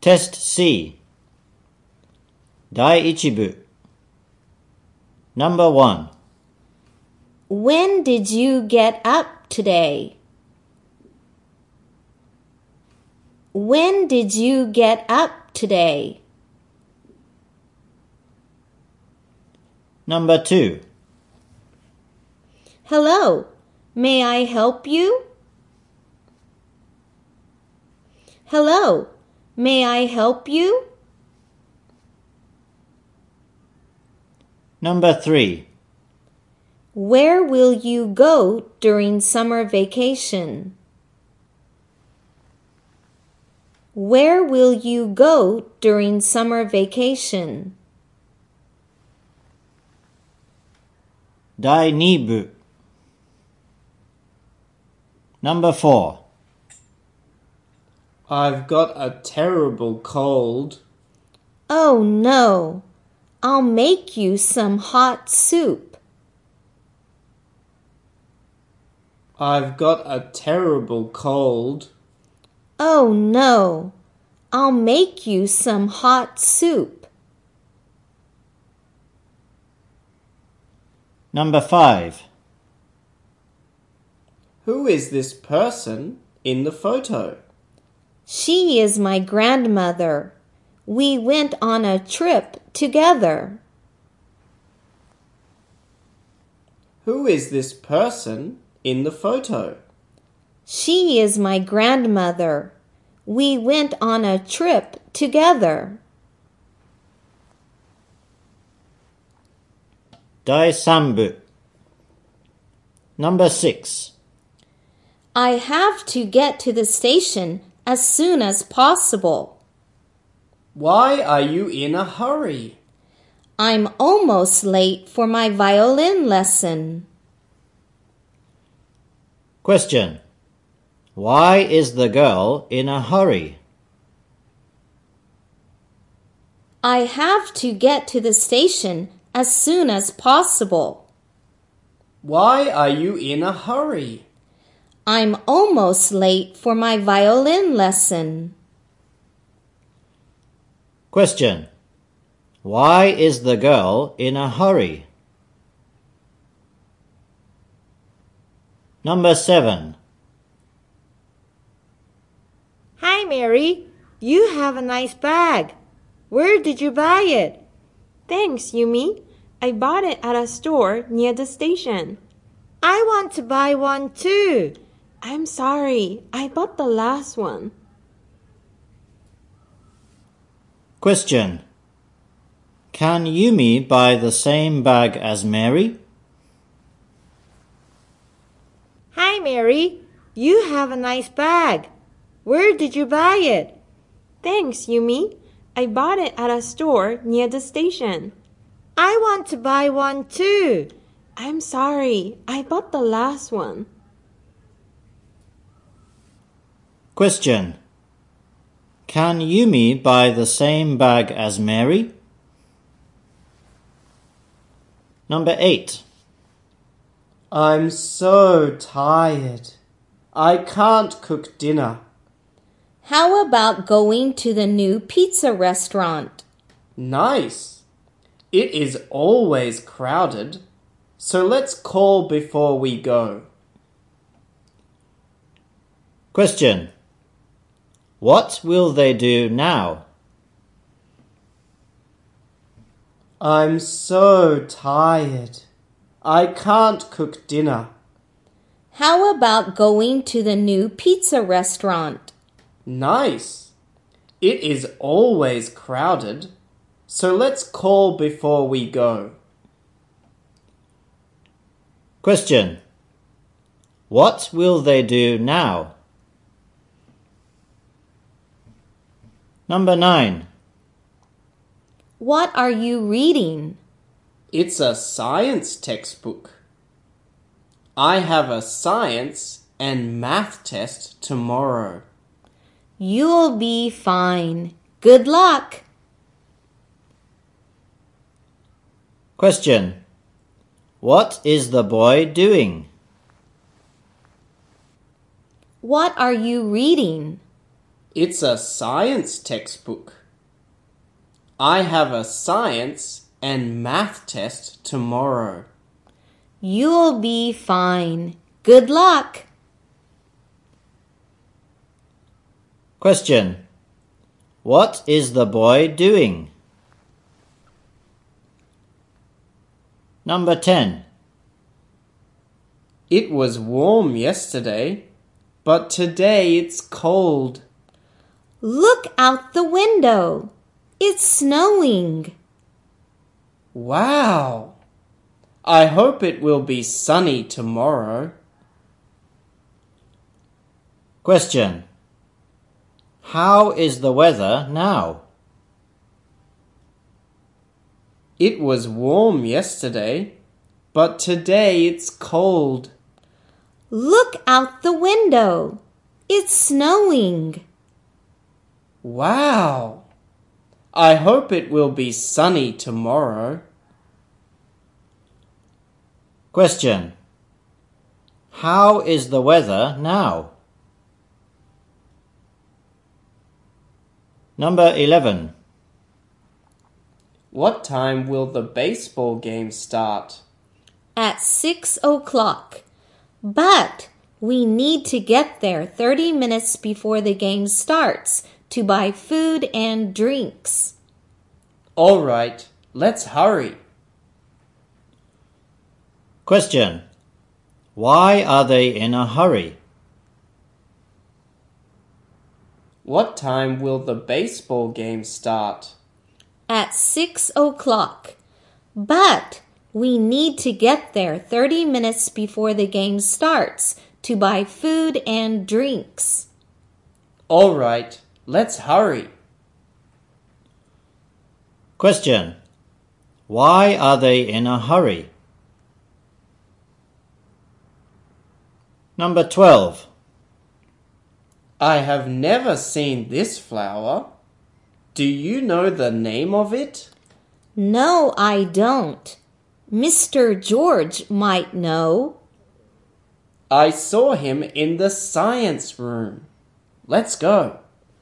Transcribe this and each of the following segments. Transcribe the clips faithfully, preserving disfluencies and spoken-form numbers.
Test C 第一部 Number one When did you get up today? When did you get up today? Number two Hello, may I help you? Hello, may I help you? Number three Where will you go during summer vacation? Where will you go during summer vacation? 第二部 Number four I've got a terrible cold. Oh no, I'll make you some hot soup. I've got a terrible cold. Oh no, I'll make you some hot soup. Number five Who is this person in the photo? She is my grandmother. We went on a trip together. Who is this person in the photo? She is my grandmother. We went on a trip together. 第三部 Number six I have to get to the station as soon as possible. Why are you in a hurry? I'm almost late for my violin lesson. Question Why is the girl in a hurry? I have to get to the station as soon as possible. Why are you in a hurry? I'm almost late for my violin lesson. Question Why is the girl in a hurry? Number seven Hi, Mary. You have a nice bag. Where did you buy it? Thanks, Yumi. I bought it at a store near the station. I want to buy one too. I'm sorry. I bought the last one. Question Can Yumi buy the same bag as Mary? Hi, Mary. You have a nice bag. Where did you buy it? Thanks, Yumi. I bought it at a store near the station. I want to buy one too. I'm sorry. I bought the last one. Question Can Yumi buy the same bag as Mary? Number eight I'm so tired. I can't cook dinner. How about going to the new pizza restaurant? Nice. It is always crowded, so let's call before we go. Question What will they do now? I'm so tired. I can't cook dinner. How about going to the new pizza restaurant? Nice. It is always crowded, so let's call before we go. Question What will they do now? Number nine What are you reading? It's a science textbook. I have a science and math test tomorrow. You'll be fine. Good luck. Question What is the boy doing? What are you reading? It's a science textbook. I have a science and math test tomorrow. You'll be fine. Good luck. Question. What is the boy doing? Number ten. It was warm yesterday, but today it's cold. Look out the window. It's snowing. Wow! I hope it will be sunny tomorrow. Question. How is the weather now? It was warm yesterday, but today it's cold. Look out the window. It's snowing. Wow! I hope it will be sunny tomorrow. Question. How is the weather now? Number eleven. What time will the baseball game start? At six o'clock. But we need to get there thirty minutes before the game starts to buy food and drinks. All right, let's hurry. Question. Why are they in a hurry? What time will the baseball game start? At six o'clock. But we need to get there thirty minutes before the game starts to buy food and drinks. All right, let's hurry. Question. Why are they in a hurry? Number twelve. I have never seen this flower. Do you know the name of it? No, I don't. Mister George might know. I saw him in the science room. Let's go.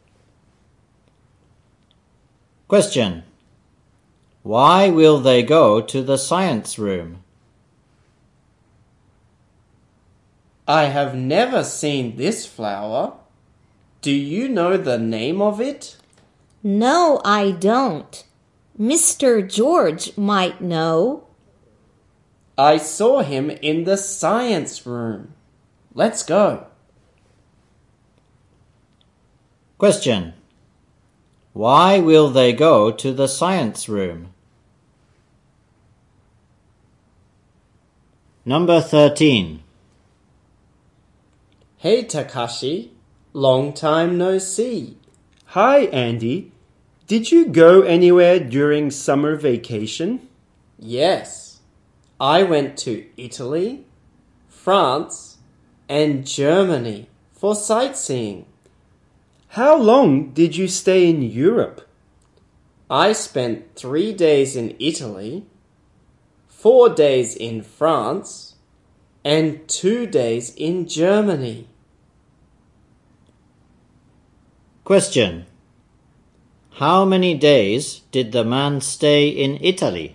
Question. Why will they go to the science room? I have never seen this flower. Do you know the name of it? No, I don't. Mister George might know. I saw him in the science room. Let's go. Question. Why will they go to the science room? Number thirteen. Hey Takashi, long time no see. Hi, Andy. Did you go anywhere during summer vacation? Yes, I went to Italy, France, and Germany for sightseeing. How long did you stay in Europe? I spent three days in Italy, four days in France, and two days in Germany. Question. How many days did the man stay in Italy?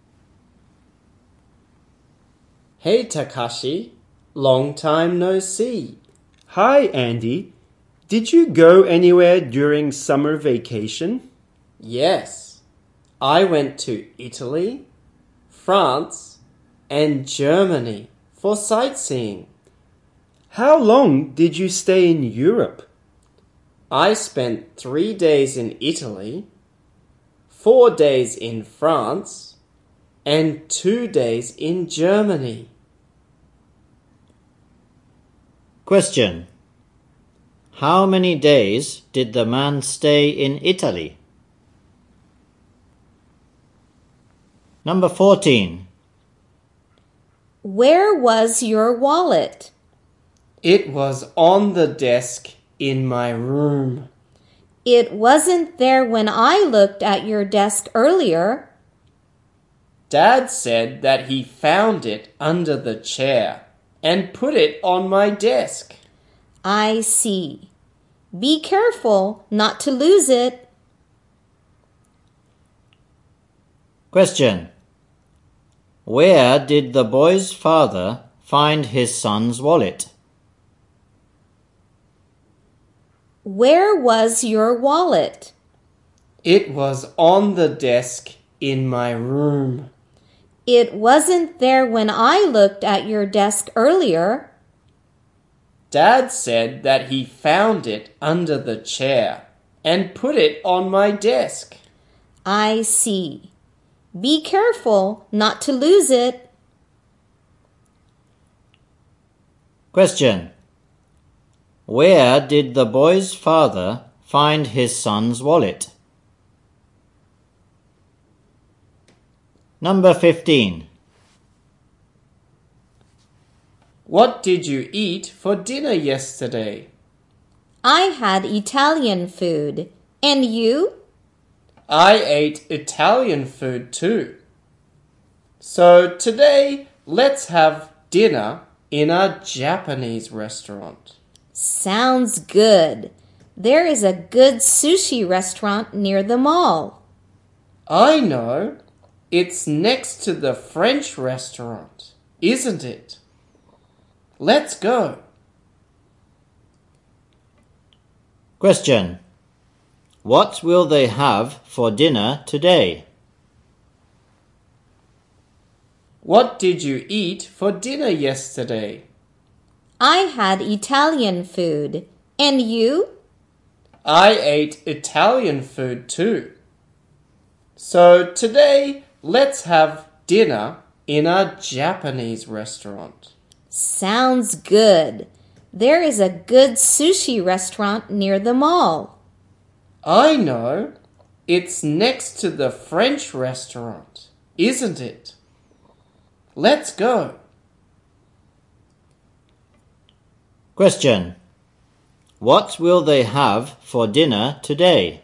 Hey Takashi, long time no see. Hi, Andy. Did you go anywhere during summer vacation? Yes, I went to Italy, France, and Germany for sightseeing. How long did you stay in Europe? I spent three days in Italy, four days in France, and two days in Germany. Question. How many days did the man stay in Italy? Number fourteen. Where was your wallet? It was on the desk in my room. It wasn't there when I looked at your desk earlier. Dad said that he found it under the chair and put it on my desk. I see. Be careful not to lose it. Question. Where did the boy's father find his son's wallet? Where was your wallet? It was on the desk in my room. It wasn't there when I looked at your desk earlier. Dad said that he found it under the chair and put it on my desk. I see. Be careful not to lose it. Question. Where did the boy's father find his son's wallet? Number fifteen. What did you eat for dinner yesterday? I had Italian food. And you? I ate Italian food too. So today, let's have dinner in a Japanese restaurant. Sounds good. There is a good sushi restaurant near the mall. I know. It's next to the French restaurant, isn't it? Let's go. Question. What will they have for dinner today? What did you eat for dinner yesterday? I had Italian food. And you? I ate Italian food too. So today, let's have dinner in a Japanese restaurant. Sounds good. There is a good sushi restaurant near the mall. I know. It's next to the French restaurant, isn't it? Let's go. Question. What will they have for dinner today?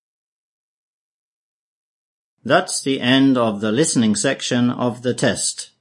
That's the end of the listening section of the test.